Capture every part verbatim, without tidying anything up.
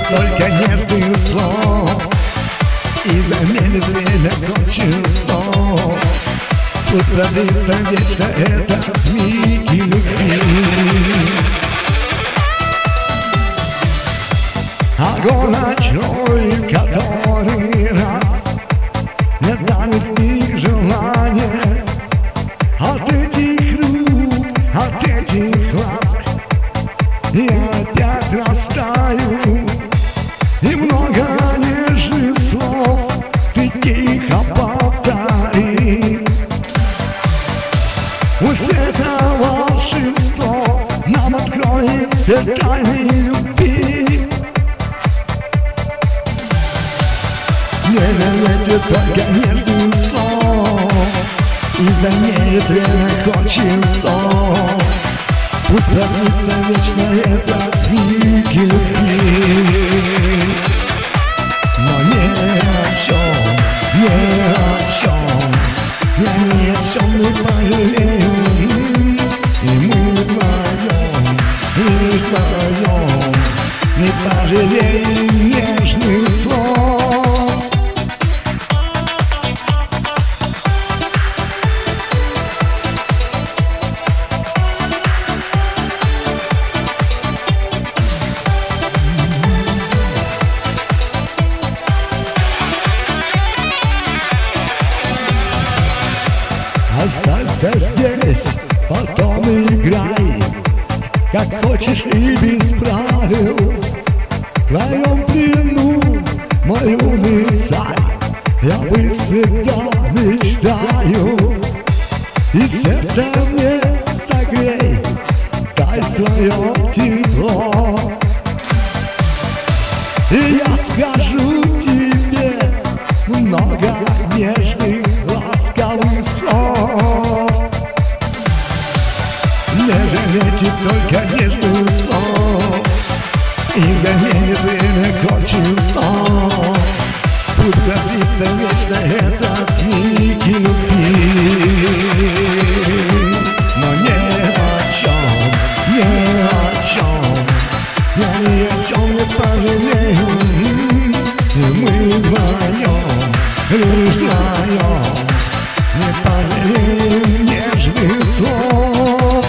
только нежных слов и заменит время ночью сон. Пусть продлится вечно этот миг и любви. Огонь ночной, который раз не данит миг желания. От этих рук, от этих ласк я опять растаю. И много нежных слов ты тихо повтори. Пусть это волшебство нам откроет все тайны любви. Не верните только нежных слов и замерит время хоть часов. Пусть продлится вечно этот миг и любви. Но ни о чем, ни о чем, я ни о чем не пожалею. И мы вдвоем, лишь вдвоем не пожалеем нежных слов. Оставься здесь, потом играй, как хочешь и без правил. В твоем плену, мой юный царь, я бы всегда мечтаю. И сердце мне согрей, дай свое тепло. И я скажу тебе много нежных ласковых слов. Не жалейте только нежных слов и заменит время хоть часов. Пусть продлится вечно этот миг и любви. Но ни о чем, ни о чем, я ни о чем не пожалею. И мы вдвоем, лишь вдвоем не пожалеем нежных слов.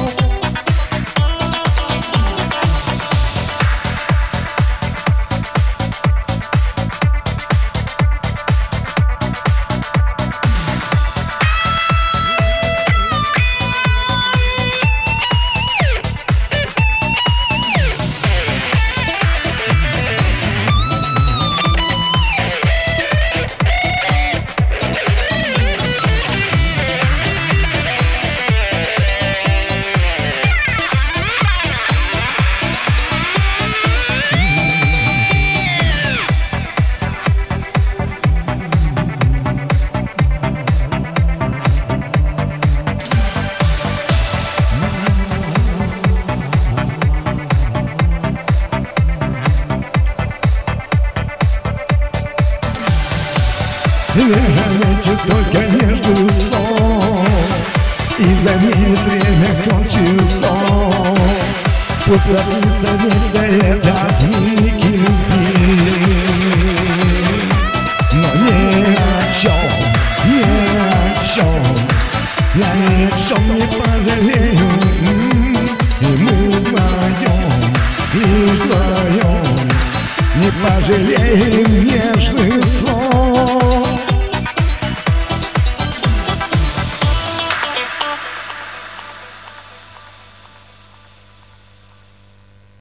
Не жалейте только нежных слов и заменит время хоть часов. Пусть продлится вечно этот миг и любви. Но ни о чем, ни о чем, я ни о чем не пожалею. И мы вдвоем, лишь вдвоем не пожалеем нежных